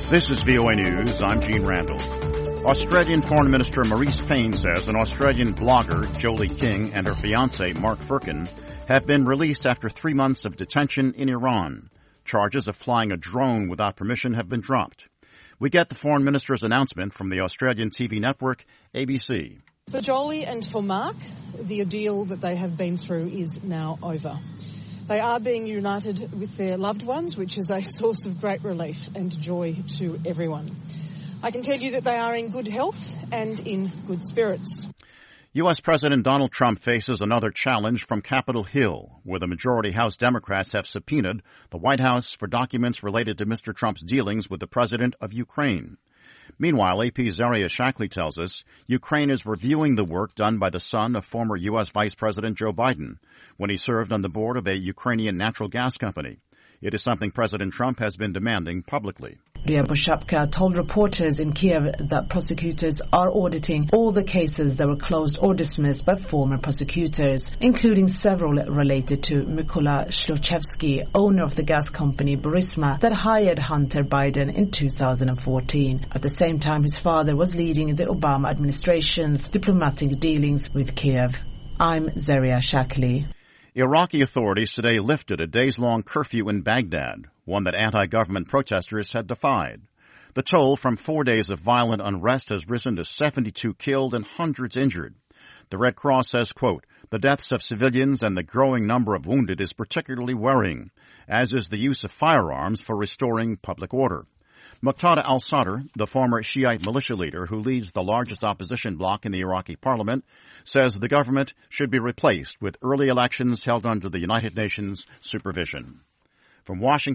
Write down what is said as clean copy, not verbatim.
This is VOA News. I'm Gene Randall. Australian Foreign Minister Marise Payne says an Australian blogger, Jolie King, and her fiancé, Mark Firkin, have been released after 3 months of detention in Iran. Charges of flying a drone without permission have been dropped. We get the Foreign Minister's announcement from the Australian TV network, ABC. For Jolie and for Mark, the ordeal that they have been through is now over. They are being united with their loved ones, which is a source of great relief and joy to everyone. I can tell you that they are in good health and in good spirits. U.S. President Donald Trump faces another challenge from Capitol Hill, where the majority House Democrats have subpoenaed the White House for documents related to Mr. Trump's dealings with the president of Ukraine. Meanwhile, AP's Zaria Shackley tells us Ukraine is reviewing the work done by the son of former U.S. Vice President Joe Biden when he served on the board of a Ukrainian natural gas company. It is something President Trump has been demanding publicly. Ryabushabka told reporters in Kiev that prosecutors are auditing all the cases that were closed or dismissed by former prosecutors, including several related to Mykola Shlochevsky, owner of the gas company Burisma that hired Hunter Biden in 2014. At the same time, his father was leading the Obama administration's diplomatic dealings with Kiev. I'm Zaria Shackley. Iraqi authorities today lifted a days-long curfew in Baghdad, one that anti-government protesters had defied. The toll from 4 days of violent unrest has risen to 72 killed and hundreds injured. The Red Cross says, quote, the deaths of civilians and the growing number of wounded is particularly worrying, as is the use of firearms for restoring public order. Muqtada al-Sadr, the former Shiite militia leader who leads the largest opposition bloc in the Iraqi parliament, says the government should be replaced with early elections held under the United Nations supervision. From Washington,